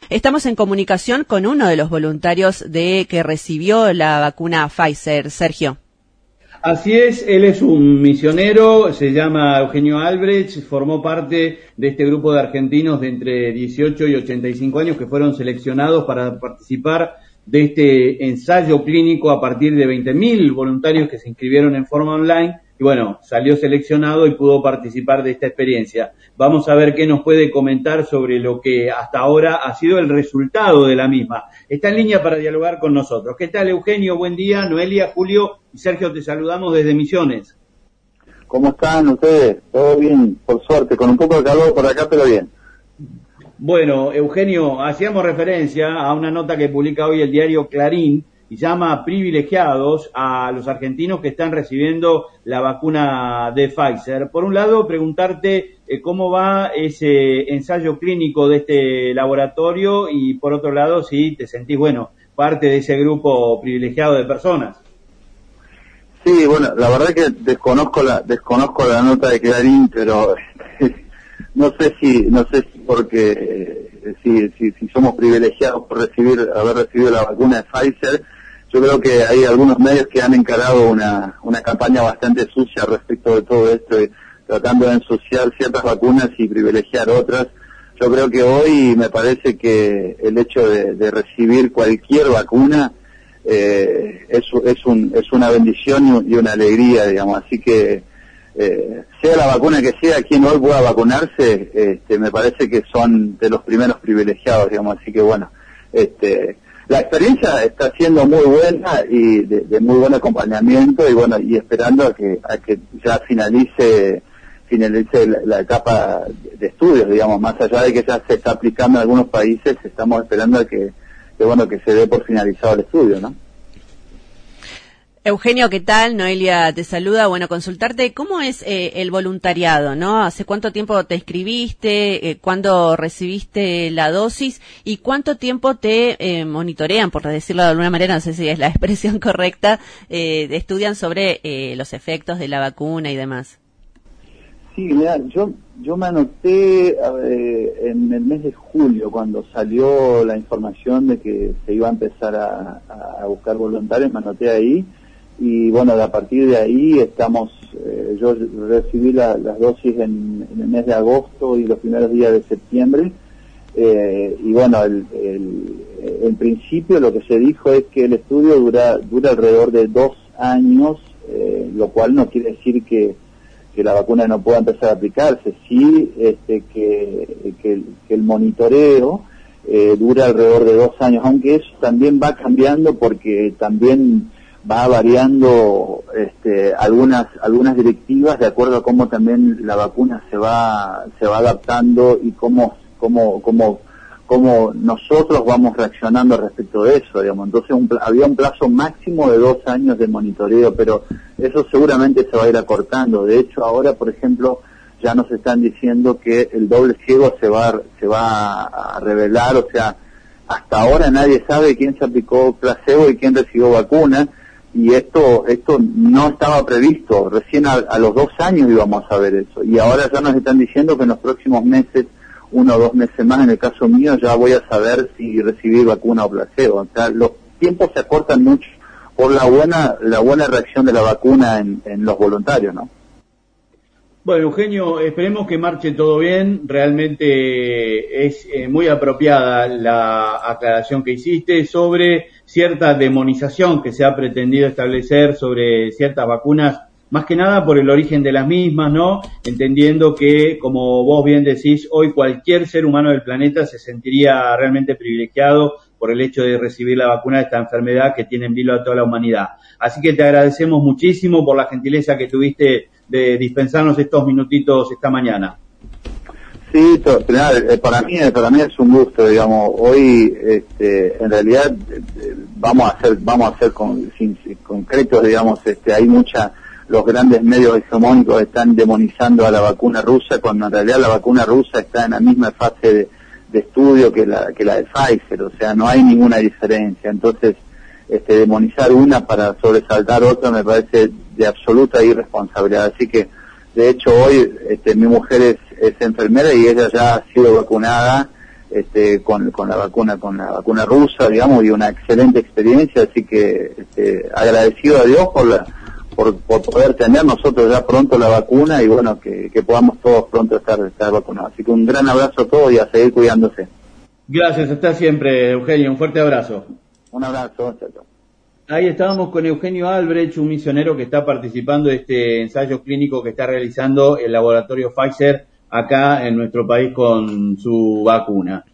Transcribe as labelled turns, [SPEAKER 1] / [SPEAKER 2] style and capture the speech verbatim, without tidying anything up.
[SPEAKER 1] Estamos en comunicación con uno de los voluntarios de que recibió la vacuna Pfizer, Sergio.
[SPEAKER 2] Así es, él es un misionero, se llama Eugenio Albrecht, formó parte de este grupo de argentinos de entre dieciocho y ochenta y cinco años que fueron seleccionados para participar de este ensayo clínico a partir de veinte mil voluntarios que se inscribieron en forma online. Y bueno, salió seleccionado y pudo participar de esta experiencia. Vamos a ver qué nos puede comentar sobre lo que hasta ahora ha sido el resultado de la misma. Está en línea para dialogar con nosotros. ¿Qué tal, Eugenio? Buen día. Noelia, Julio y Sergio, te saludamos desde Misiones.
[SPEAKER 3] ¿Cómo están ustedes? Todo bien, por suerte, con un poco de calor por acá, pero bien.
[SPEAKER 2] Bueno, Eugenio, hacíamos referencia a una nota que publica hoy el diario Clarín, y llama privilegiados a los argentinos que están recibiendo la vacuna de Pfizer. Por un lado, preguntarte eh, cómo va ese ensayo clínico de este laboratorio y por otro lado, si te sentís, bueno, parte de ese grupo privilegiado de personas.
[SPEAKER 3] Sí, bueno, la verdad que desconozco la desconozco la nota de Clarín, pero no sé si no sé si porque eh, si, si si somos privilegiados por recibir haber recibido la vacuna de Pfizer. Yo creo que hay algunos medios que han encarado una una campaña bastante sucia respecto de todo esto, y tratando de ensuciar ciertas vacunas y privilegiar otras. Yo creo que hoy me parece que el hecho de, de recibir cualquier vacuna eh, es, es, un, es una bendición y una alegría, digamos. Así que eh, sea la vacuna que sea, quien hoy pueda vacunarse, este, me parece que son de los primeros privilegiados, digamos. Así que bueno, este... la experiencia está siendo muy buena y de, de muy buen acompañamiento y bueno, y esperando a que a que ya finalice finalice la, la etapa de estudios, digamos, más allá de que ya se está aplicando en algunos países, estamos esperando a que, que bueno, que se dé por finalizado el estudio, ¿no?
[SPEAKER 1] Eugenio, ¿qué tal? Noelia te saluda. Bueno, consultarte, ¿cómo es eh, el voluntariado, no? ¿Hace cuánto tiempo te inscribiste? Eh, ¿Cuándo recibiste la dosis? ¿Y cuánto tiempo te eh, monitorean, por decirlo de alguna manera, no sé si es la expresión correcta, eh, estudian sobre eh, los efectos de la vacuna y demás?
[SPEAKER 3] Sí, mira, yo, yo me anoté eh, en el mes de julio, cuando salió la información de que se iba a empezar a, a buscar voluntarios, me anoté ahí. Y bueno, a partir de ahí estamos, eh, yo recibí la, las dosis en, en el mes de agosto y los primeros días de septiembre, eh, y bueno, el, el, en principio lo que se dijo es que el estudio dura, dura alrededor de dos años, eh, lo cual no quiere decir que, que la vacuna no pueda empezar a aplicarse, sí este, que, que, el, que el monitoreo eh, dura alrededor de dos años, aunque eso también va cambiando porque también va variando este, algunas algunas directivas de acuerdo a cómo también la vacuna se va se va adaptando y cómo cómo cómo cómo nosotros vamos reaccionando respecto de eso, digamos. Entonces un, había un plazo máximo de dos años de monitoreo, pero eso seguramente se va a ir acortando. De hecho, ahora, por ejemplo, ya nos están diciendo que el doble ciego se va se va a revelar, o sea, hasta ahora nadie sabe quién se aplicó placebo y quién recibió vacuna. Y esto esto no estaba previsto, recién a, a los dos años íbamos a ver eso, y ahora ya nos están diciendo que en los próximos meses, uno o dos meses más, en el caso mío, ya voy a saber si recibí vacuna o placebo. O sea, los tiempos se acortan mucho por la buena la buena reacción de la vacuna en, en los voluntarios, ¿no?
[SPEAKER 2] Bueno, Eugenio, esperemos que marche todo bien. Realmente es eh, muy apropiada la aclaración que hiciste sobre cierta demonización que se ha pretendido establecer sobre ciertas vacunas, más que nada por el origen de las mismas, ¿no? Entendiendo que, como vos bien decís, hoy cualquier ser humano del planeta se sentiría realmente privilegiado por el hecho de recibir la vacuna de esta enfermedad que tiene en vilo a toda la humanidad. Así que te agradecemos muchísimo por la gentileza que tuviste de dispensarnos estos minutitos esta mañana.
[SPEAKER 3] Sí, to, para mí para mí es un gusto, digamos. Hoy este, en realidad vamos a hacer vamos a ser con, sin, concretos, digamos. Este, hay mucha los grandes medios hegemónicos están demonizando a la vacuna rusa, cuando en realidad la vacuna rusa está en la misma fase de, de estudio que la que la de Pfizer, o sea, no hay ninguna diferencia. Entonces, este, demonizar una para sobresaltar otra me parece de absoluta irresponsabilidad. Así que, de hecho, hoy este, mi mujer es, es enfermera y ella ya ha sido vacunada este, con, con la vacuna, con la vacuna rusa, digamos, y una excelente experiencia, así que este, agradecido a Dios por la, por, por poder tener nosotros ya pronto la vacuna y bueno, que, que podamos todos pronto estar, estar vacunados. Así que un gran abrazo a todos y a seguir cuidándose.
[SPEAKER 2] Gracias, hasta siempre, Eugenio, un fuerte abrazo.
[SPEAKER 3] Un abrazo, chao, chao.
[SPEAKER 2] Ahí estábamos con Eugenio Albrecht, un misionero que está participando de este ensayo clínico que está realizando el laboratorio Pfizer acá en nuestro país con su vacuna.